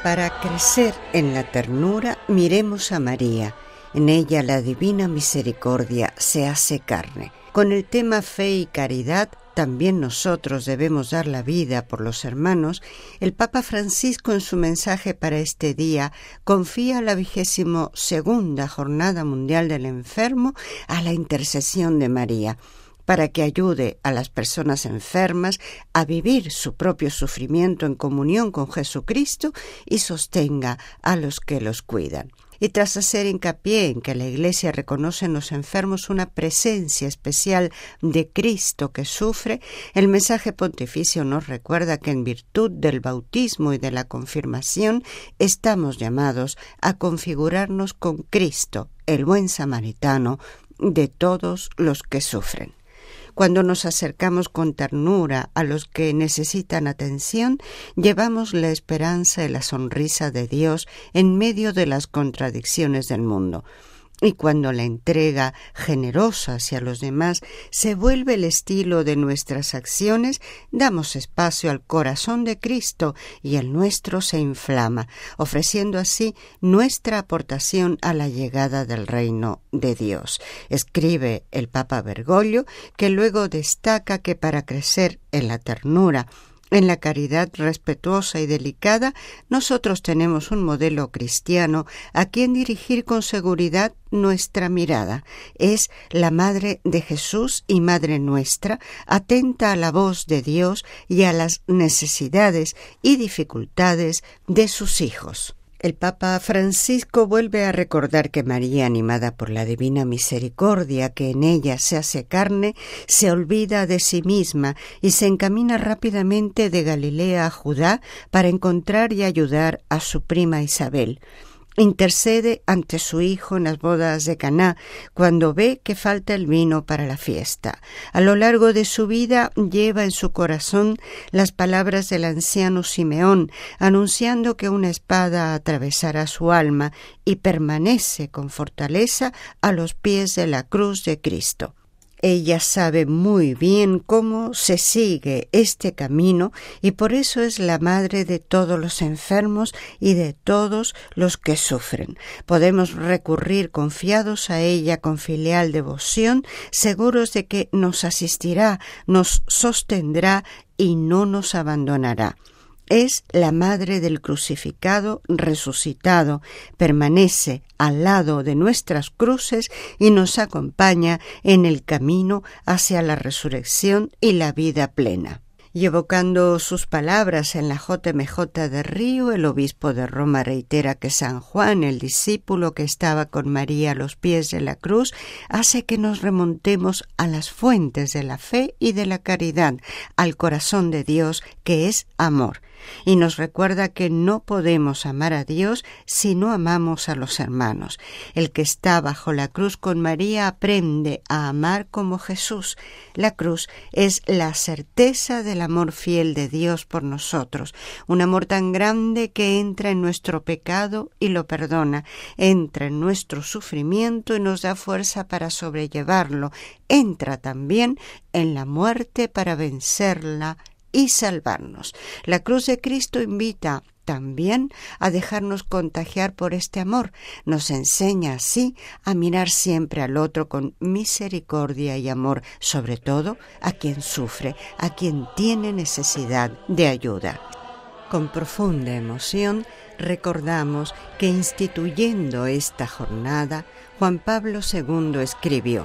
Para crecer en la ternura, miremos a María. En ella la divina misericordia se hace carne. Con el tema fe y caridad, también nosotros debemos dar la vida por los hermanos. El Papa Francisco, en su mensaje para este día, confía la 22ª Jornada Mundial del Enfermo a la intercesión de María, para que ayude a las personas enfermas a vivir su propio sufrimiento en comunión con Jesucristo y sostenga a los que los cuidan. Y tras hacer hincapié en que la Iglesia reconoce en los enfermos una presencia especial de Cristo que sufre, el mensaje pontificio nos recuerda que en virtud del bautismo y de la confirmación estamos llamados a configurarnos con Cristo, el buen samaritano de todos los que sufren. Cuando nos acercamos con ternura a los que necesitan atención, llevamos la esperanza y la sonrisa de Dios en medio de las contradicciones del mundo. Y cuando la entrega generosa hacia los demás se vuelve el estilo de nuestras acciones, damos espacio al corazón de Cristo y el nuestro se inflama, ofreciendo así nuestra aportación a la llegada del reino de Dios. Escribe el Papa Bergoglio, que luego destaca que para crecer en la ternura, en la caridad respetuosa y delicada, nosotros tenemos un modelo cristiano a quien dirigir con seguridad nuestra mirada. Es la Madre de Jesús y Madre nuestra, atenta a la voz de Dios y a las necesidades y dificultades de sus hijos. El Papa Francisco vuelve a recordar que María, animada por la divina misericordia que en ella se hace carne, se olvida de sí misma y se encamina rápidamente de Galilea a Judá para encontrar y ayudar a su prima Isabel. Intercede ante su hijo en las bodas de Caná, cuando ve que falta el vino para la fiesta. A lo largo de su vida lleva en su corazón las palabras del anciano Simeón, anunciando que una espada atravesará su alma, y permanece con fortaleza a los pies de la cruz de Cristo. Ella sabe muy bien cómo se sigue este camino y por eso es la madre de todos los enfermos y de todos los que sufren. Podemos recurrir confiados a ella con filial devoción, seguros de que nos asistirá, nos sostendrá y no nos abandonará. Es la madre del crucificado resucitado, permanece al lado de nuestras cruces y nos acompaña en el camino hacia la resurrección y la vida plena. Y evocando sus palabras en la JMJ de Río, el obispo de Roma reitera que San Juan, el discípulo que estaba con María a los pies de la cruz, hace que nos remontemos a las fuentes de la fe y de la caridad, al corazón de Dios que es amor. Y nos recuerda que no podemos amar a Dios si no amamos a los hermanos. El que está bajo la cruz con María aprende a amar como Jesús. La cruz es la certeza del amor fiel de Dios por nosotros, un amor tan grande que entra en nuestro pecado y lo perdona, entra en nuestro sufrimiento y nos da fuerza para sobrellevarlo, entra también en la muerte para vencerla y salvarnos. La cruz de Cristo invita también a dejarnos contagiar por este amor. Nos enseña así a mirar siempre al otro con misericordia y amor, sobre todo a quien sufre, a quien tiene necesidad de ayuda. Con profunda emoción recordamos que instituyendo esta jornada, Juan Pablo II escribió: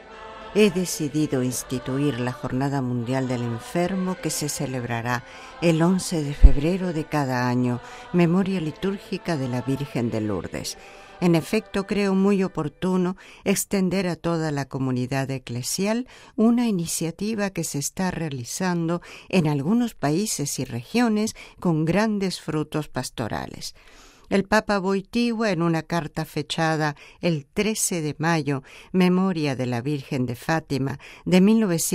He decidido instituir la Jornada Mundial del Enfermo que se celebrará el 11 de febrero de cada año, memoria litúrgica de la Virgen de Lourdes. En efecto, creo muy oportuno extender a toda la comunidad eclesial una iniciativa que se está realizando en algunos países y regiones con grandes frutos pastorales. El Papa Wojtyła, en una carta fechada el 13 de mayo, Memoria de la Virgen de Fátima, de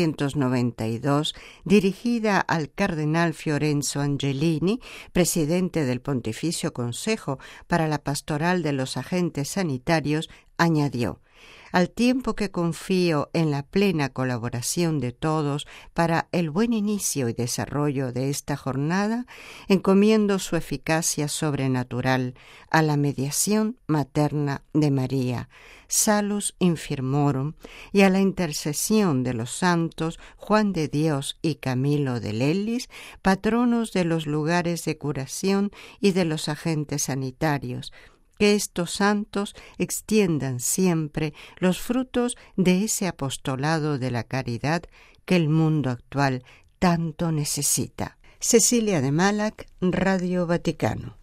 1992, dirigida al cardenal Fiorenzo Angelini, presidente del Pontificio Consejo para la Pastoral de los Agentes Sanitarios, añadió: Al tiempo que confío en la plena colaboración de todos para el buen inicio y desarrollo de esta jornada, encomiendo su eficacia sobrenatural a la mediación materna de María, Salus Infirmorum, y a la intercesión de los santos Juan de Dios y Camilo de Lelis, patronos de los lugares de curación y de los agentes sanitarios. Que estos santos extiendan siempre los frutos de ese apostolado de la caridad que el mundo actual tanto necesita. Cecilia de Malac, Radio Vaticano.